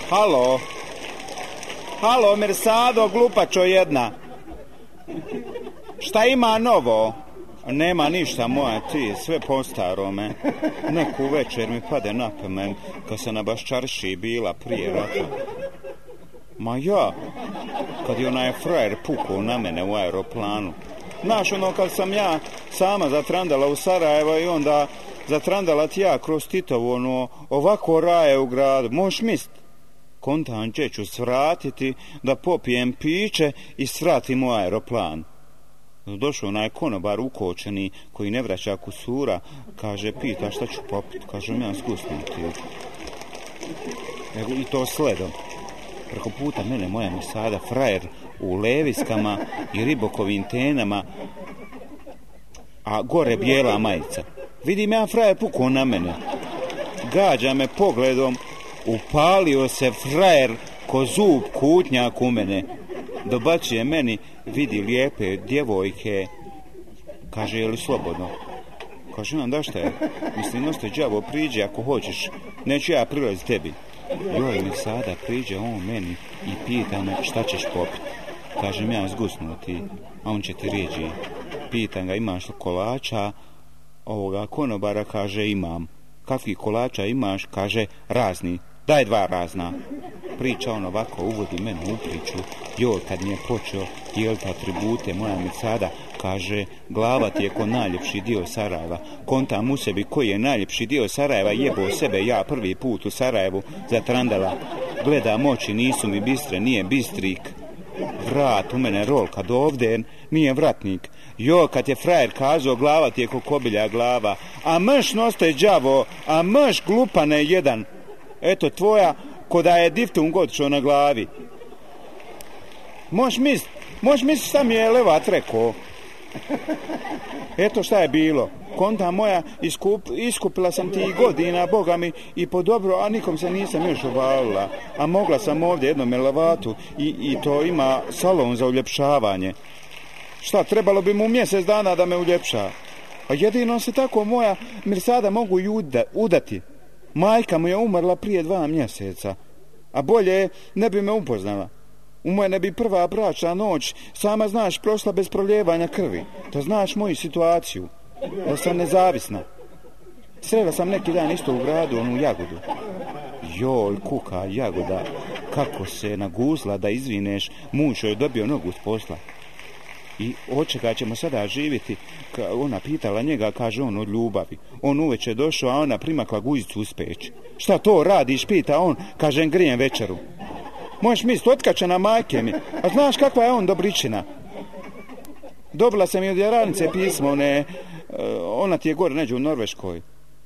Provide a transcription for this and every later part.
Halo? Halo, Mersado, glupačo jedna. Šta ima novo? Nema ništa, moja ti, sve po starome. Neku večer mi pade na pamet kad sam na Baščaršiji bila prije rata. Ma ja, kad je onaj frajer pukao na mene u aeroplanu. Znaš, ono kad sam ja sama zatrandala u Sarajevo i onda zatrandala ti ja kroz Titovu, ono, ovako raje u gradu. Možeš mislit? Kontan ću svratiti da popijem piće i svratim u aeroplan. Došao onaj konobar ukočeni koji ne vraća kusura, kaže, pita šta ću popiti, kažem ja zgusnuti. I to sledom. Preko puta mene moja mi sada frajer u leviskama i ribokovim tenama, a gore bijela majica. Vidim ja frajer pukao na mene. Gađa me pogledom, upalio se frajer ko zub kutnjak u mene. Dobacuje meni, vidi lijepe djevojke. Kaže, je li slobodno? Kaže, da šta je? Mislim, noste đavo, priđe ako hoćeš. Neću ja prilaziti tebi. Joj mi sada priđe on meni i pita me šta ćeš popiti. Kažem ja zgusnuti, a on će ti reći. Pitam ga, imaš li kolača? Ovoga konobara kaže, imam. Kakvih kolača imaš? Kaže, razni. Daj 2 razna. Priča on ovako, uvodi mene u priču. Joj, kad mi je počeo dijeliti atribute, moja mi sada kaže, glava ti je ko najljepši dio Sarajeva. Kontam u sebi koji je najljepši dio Sarajeva, jebo sebe ja prvi put u Sarajevu zatrandala. Gledam oči, nisu mi bistre, nije bistrik. Vrat u mene rolka do ovdje, nije vratnik. Jo, kad je frajer kazao, glava ti je ko kobilja glava. A mrš noste đavo, a mrš glupane jedan. Eto tvoja, ko da je diftung odšao na glavi. Možeš mislit šta mi je Levat rekao. Eto šta je bilo. Konta moja, iskupila sam ti godina, Boga mi, i po dobro, a nikom se nisam još obalila. A mogla sam ovdje jednom Levatu i to ima salon za uljepšavanje. Šta, trebalo bi mu mjesec dana da me uljepša. A jedino se tako moja Mirsada mogu i udati. Majka mu je umrla prije 2 mjeseca, a bolje ne bi me upoznala. U mene bi prva bračna noć, sama znaš, prošla bez proljevanja krvi. To znaš moju situaciju, da sam nezavisna. Srela sam neki dan isto u gradu, onu jagodu. Joj, kuka, jagoda, kako se naguzla da izvineš, muž joj dobio nogu s posla. I od čega ćemo sada živjeti? Ona pitala njega, kaže on, od ljubavi. On uveče došao, a ona primakla guzicu uz peć. Šta to radiš, pita on, kaže, grijem večeru. Možeš misliti, otkačena majke mi. A znaš kakva je on dobričina? Dobila sam i od Jaranice pismo, ona ti je gore neđe u Norveškoj.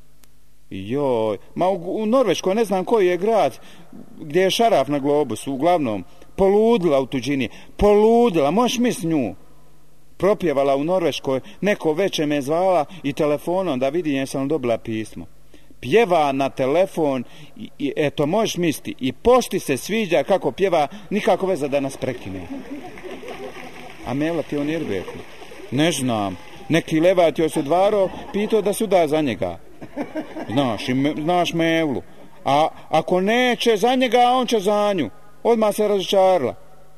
Joj, ma u Norveškoj ne znam koji je grad gdje je šaraf na globusu, uglavnom. Poludila u tuđini, poludila, možeš misliti nju. Propjevala u Norveškoj, neko veče me zvala i telefonom da vidim jesam dobila pismo. Pjeva na telefon i eto možeš misliti i pošti se sviđa kako pjeva, nikako veza da nas prekine. A Mela ti on je rekao? Ne neki Levat joj se dvaro pitao da se uda za njega. Znaš Mevlu. A ako neće za njega, on će za nju. Odmah se razočarala.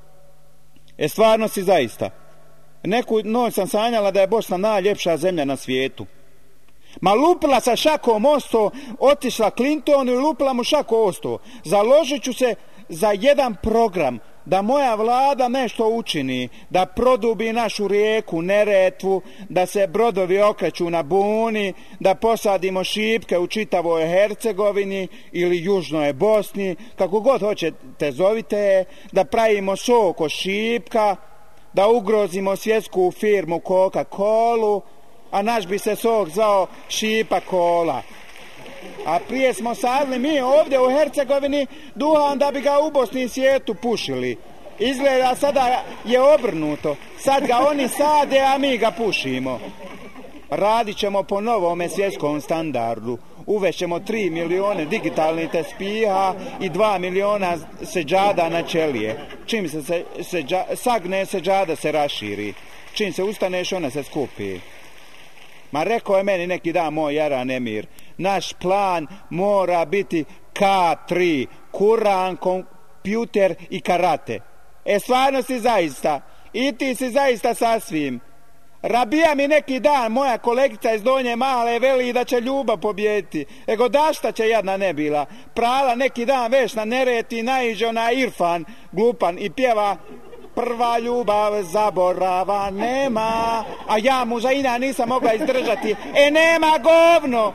Stvarno si zaista. Neku noć sam sanjala da je Bosna najljepša zemlja na svijetu. Ma lupila sa šakom osto, otišla Clintonu i lupila mu šako osto. Založit ću se za jedan program, da moja vlada nešto učini, da produbi našu rijeku Neretvu, da se brodovi okreću na buni, da posadimo šipke u čitavoj Hercegovini ili Južnoj Bosni, kako god hoćete zovite, da pravimo sok od šipka, da ugrozimo svjetsku firmu Coca-Colu, a naš bi se sok zvao Šipa Kola. A prije smo sadili mi ovdje u Hercegovini duhan da bi ga u Bosni i svijetu pušili. Izgleda sada je obrnuto. Sad ga oni sade, a mi ga pušimo. Radit ćemo po novome svjetskom standardu. Uvešćemo 3 milione digitalnih tespiha i 2 miliona seđada na ćelije. Čim se sagne seđada se raširi. Čim se ustaneš ona se skupi. Ma rekao je meni neki dan moj Jaran Emir, naš plan mora biti K3, Kuran, kompjuter i karate. Stvarno si zaista. I ti si zaista sasvim. Rabija mi neki dan, moja kolegica iz Donje Male, veli da će ljubav pobjediti. Ego da šta će jadna ne bila. Prala neki dan veš na Nereti, naiđe ona Irfan, glupan, i pjeva prva ljubav zaborava nema. A ja mu za ina nisam mogla izdržati. Nema govno!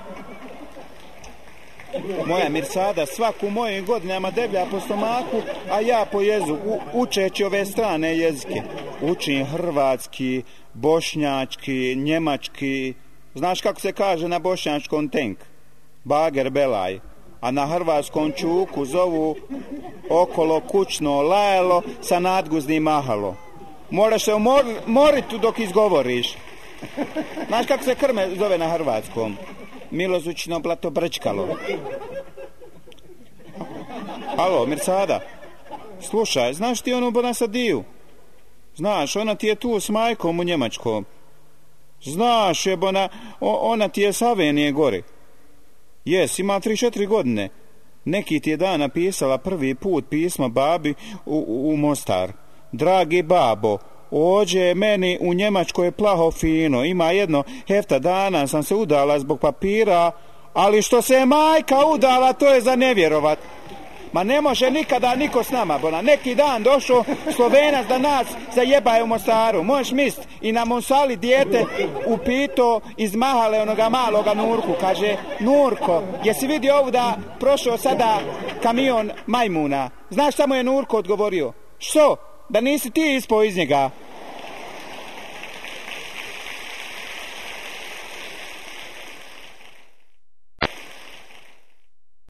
Moja Mirsada svaku mojim godinama deblja po stomaku, a ja po jeziku, učeći ove strane jezike. Učim hrvatski, bošnjački, njemački. Znaš kako se kaže na bošnjačkom tenk? Bager belaj. A na hrvatskom čuku zovu okolo kućno lajalo sa nadguznim mahalo. Moraš se umoriti dok izgovoriš. Znaš kako se krme zove na hrvatskom? Milozućno blato brčkalo. Alo, Mirsada, slušaj, znaš ti onu Bonasadiju? Znaš, ona ti je tu s majkom u Njemačkom. Znaš, jebona, ona ti je s Avenije gori. Jes, ima 3-4 godine. Neki ti je dan napisala prvi put pismo babi u Mostar. Dragi babo, ođe meni u Njemačkoj plaho fino. Ima jedno hefta dana sam se udala zbog papira, ali što se je majka udala, to je za nevjerovat. Ma ne može nikada niko s nama, bona. Neki dan došao Slovenac da nas zajebaju u Mostaru. Možeš mislit, i na Monsali dijete upito iz Mahale onoga maloga Nurku. Kaže, Nurko, jesi vidio ovu da prošao sada kamion majmuna? Znaš šta mu je Nurko odgovorio? Što? Da nisi ti ispao iz njega?